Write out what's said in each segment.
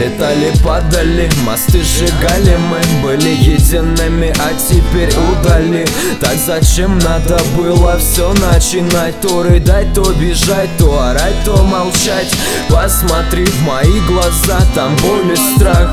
Летали, падали, мосты сжигали. Мы были едиными, а теперь удали. Так зачем надо было все начинать? То рыдать, то бежать, то орать, то молчать. Посмотри в мои глаза, там боль и страх.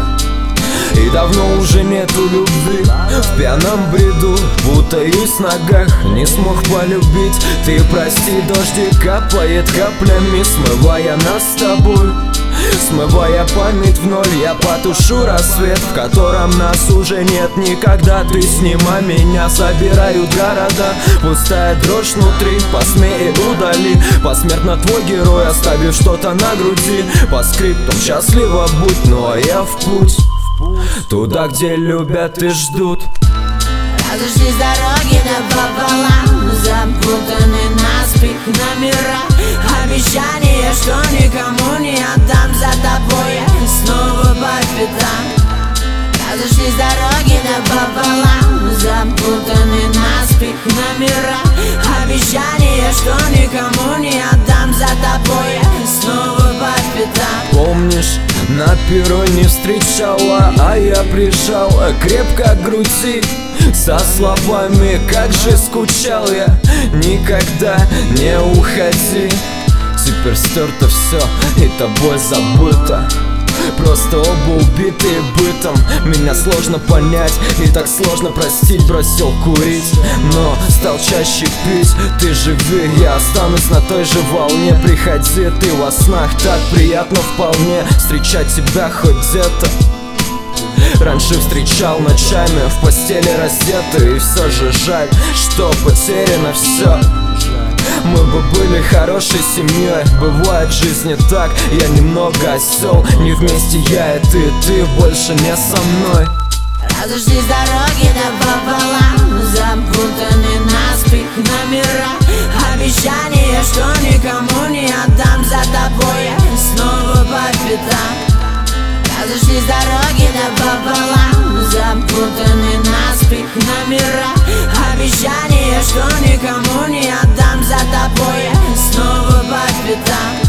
И давно уже нету любви. В пьяном бреду путаюсь в ногах. Не смог полюбить. Ты прости, дождик капает каплями, смывая нас с тобой. Смывая память в ноль, я потушу рассвет, в котором нас уже нет никогда. Ты с ним, а меня забирают города. Пустая дрожь внутри, посмей и удали. Посмертно твой герой, оставив что-то на груди. По скриптам счастливо будь, ну а я в путь. Туда, где любят и ждут. Разошлись дороги напополам, запутаны наспех номера. Обещание, что никому не отдам, за тобой я снова по пятам. Разошлись дороги напополам, запутаны наспех номера. Обещание, что никому не отдам, за тобой я снова по пятам. Помнишь, на перроне встречала, а я прижал крепко к груди, со словами, как же скучал я. Никогда не уходи. Теперь стерто все, и тобой забыто. Просто оба убитые бытом. Меня сложно понять и так сложно простить. Бросил курить, но стал чаще пить. Ты живи, я останусь на той же волне. Приходи, ты во снах, так приятно вполне встречать тебя хоть где-то. Раньше встречал ночами, в постели раздеты. И все же жаль, что потеряно все. Мы бы были хорошей семьей. Бывает в жизни так, я немного осел. Не вместе я и ты больше не со мной. Разошлись дороги напополам, запутаны наспех номера. Обещание, что никому не отдам, за тобой я снова по пятам. Разошлись дороги напополам, запутаны наспех номера. Обещание, что никому не отдам, за тобой я снова по пятам.